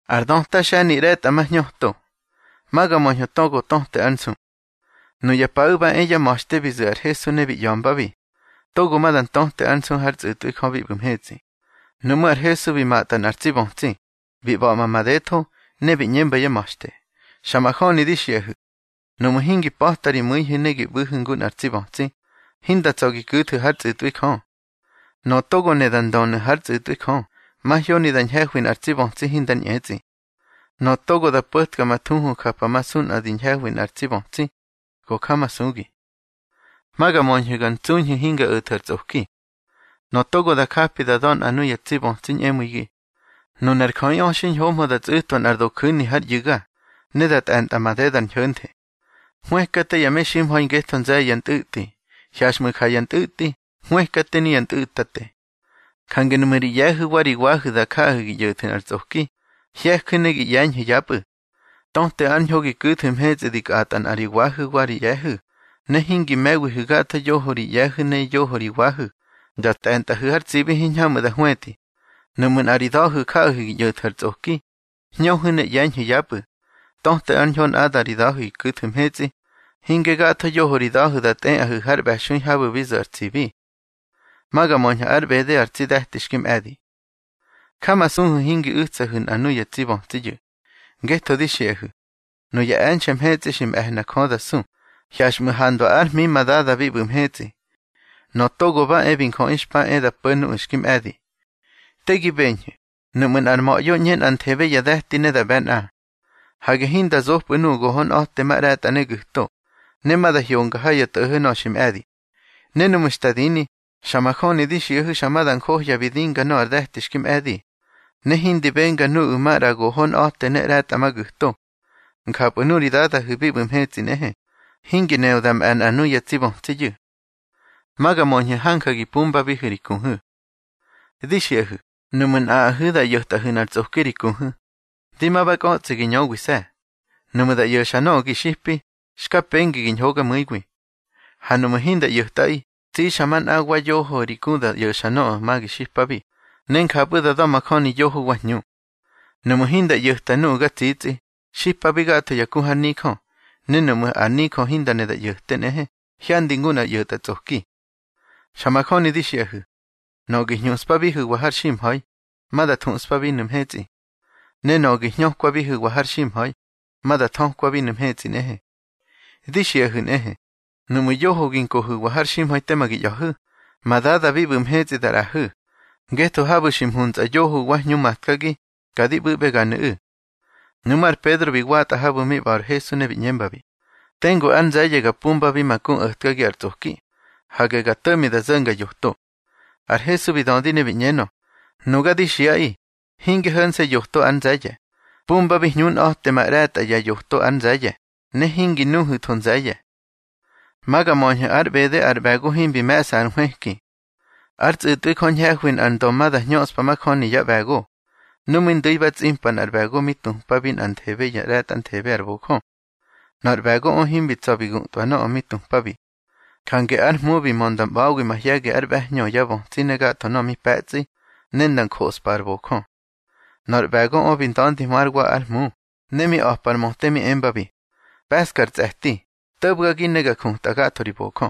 Ardonta shani ret ama nyohto. Maga moñotogo tonte ansu. Nuya pauba ella mochte bizu Jesu nebi yombabi. Togo madan tonte ansu harz utu ikhobi bumhezi. Numu Jesu bi matan arcibonzi. Bi bama madeto nebi nyemba ya mochte. Shamahoni dishehu. Numu hingi pohtari muihi negi buhungun arcibonzi. Hinda tsogi kutu harz utu ikhon. No togo nedan donu harz utu ikhon. Mahyoni dan hehwin arcibonzi hindan yezi. No togo da putka matuhu kapa masun adin hehwin arcibonzi. Ko kama sugi. Maga monhugan tsunhi hinga utar tsoki. No togo da kapi da don anu ya cibonzi emuigi. No nerkon yonshin homo da tsuton ardo kuni har yuga. Nedat ant amadedan hyunte. Muekate yameshim hoin geston zayan tuti. Hyashmukhayan tuti. Muekate niyan tutate. Kangen muri yahu wari wahu da kahu giyutin arzoki. Hyekkunegi yanhu yapu. Tonte anhogi kutum hezidik atan ari wahu wari yahu. Nehingi mewi hugata yohori yahu ne yohori wahu. Data enta huhar tsibi hinyamu da hueti. Numun ari dahu kahu giyut arzoki. Nyohune yanhu yapu. Tonte anhon adari dahu kutum hezi. Hinge gata yohori dahu da ten ahu har bashun habu vizu arzibi. Maga monha arbede arcidahtiskim adi. Kama sunhu hingi utsahun anu ya tsibon tiyu. Geto dishehu. No ya anchem hezishim ehna koda sun. Hyashmuhando armi madada vibum hezi. No togo ba ebin kon ishpa eda penu ishkim adi. Tegi benye. Numun armo yo nyen antebe yadahti neda ben a. Hage hinda zoh penu gohon ohte marat aneguhto. Nemada hionga hayat uhunoshim adi. Nenumustadini. Shamahoni dishehu shamadan kohya vidinga no ardahtishkim adi. Nehindi benga nu umara gohon ohte nerat amaguhto. Nkapunuri dada hubibum hezi nehe. Hingi neudam an anu yatsibon tiyu. Maga monye hankagi pumba bihiri kunhu. Dishehu. Numun ahuda yohtahun arzohkiri kunhu. Dimabak otsigi nyogwisa. Numuda yoshano gishipi. Shkapengi ginhoga muigwi. Hanumuhinda yohtai. Ti shaman agua yoho rikuda yoshano magi shipabi. Nen kabuda dama koni yoho wanyu. Numuhinda yohtanu gatiti. Shipabi gato yakuha niko. Nenumu aniko hinda neda yohtenehe. Hyandinguna yotatzoki. Shamakoni dishehu. Nogi nyuspabihu wahar shimhoi. Mada tunspabi numhezi. Nenogi nyokwabihu wahar shimhoi. Mada tonkwabi numhezi nehe. Dishehu nehe. Numu yoho ginkohu wahar shimhoi temagi yohu. Madada vibum hezi darahu. Geto habu shimhunza yoho wahñu matkagi. Kadibu beganu. Numar Pedro biguata habu mi bar Jesu nebi nyembabi. Tengo anzaya gapumba bi makun utkagi arzoki. Hage gatami da zanga yohto. Ar Jesu bidondi nebi nyeno. Nugadi shiai. Hinge hanse yohto anzaya. Pumba bi nyun ohte marata ya yohto anzaya. Ne hingi nuhu tonzaya. Maga monja arbede arbago himbi mesa anhueki. Arts utui konjahwin andomada nyospa makoni ya bago. Numin duibats impan arbago mitun pabin antebe ya rat antebe arboko. Narbago on himbi tsabigun tuano omitun pabi. Kange armubi mondam baugi mahyage arbahño yabo sinega tonomi patsi nendan kospa arboko. Narbago obin tanti margwa armu. Nemi ahpar mohtemi embabi. Paskar tsahti. Tabga ginega kung tagatori boko.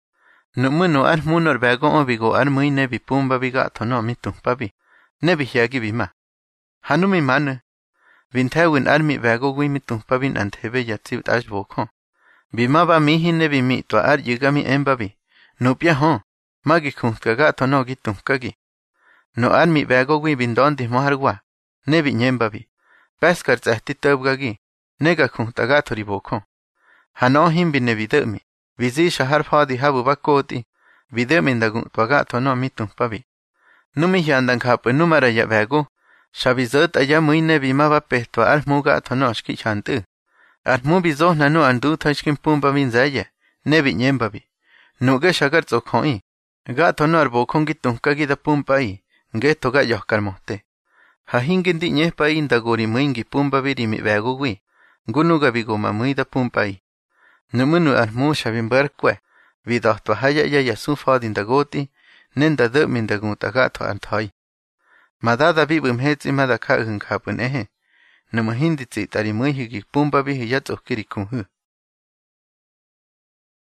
Numunu armu narbago obigo armui nebi pumba biga tono mitun pabi. Nebi hyagi bima. Hanumi manu. Vintawin armi bago gui mitun pabin antebe yatsib ash boko. Bima ba mihi nebi mi to ar yugami embabi. Nupya hon. Magi kung kaga tono gitun kagi. No armi bago gui bindondi mohargwa. Nebi nyembabi. Paskar tsahti tabgagi. Nega kung tagatori boko. Hano himbi nebi demi. Vizi shahar fadi habu bakoti. Videmin dagun twaga tono mitun pabi. Numi hyandan kapu numara ya bago. Shabizot aya muy nebi maba pehtwa almuga tonoshki chantu. Almu bizoh nanu andu tashkin pumba vinzaya. Nebi nyembabi. Nuga shagar zokhoi. Ga tono arbokon gitunkagi da pumpai. Geto ga yohkar mohte. Hahingin di nyehpa inda gori muingi pumba virimi bagugui. Gunuga bigoma muy da pumpai. Numunu almu shabimbarkwe. Vidohtwa haya ya yasufadin da goti. Nenda dömin da gutagato antai. Madada bibum hetzi mada kahun kapun ehe. Nama hindi tsi tari mui hiki pumba bihi yatso kiri kunhu.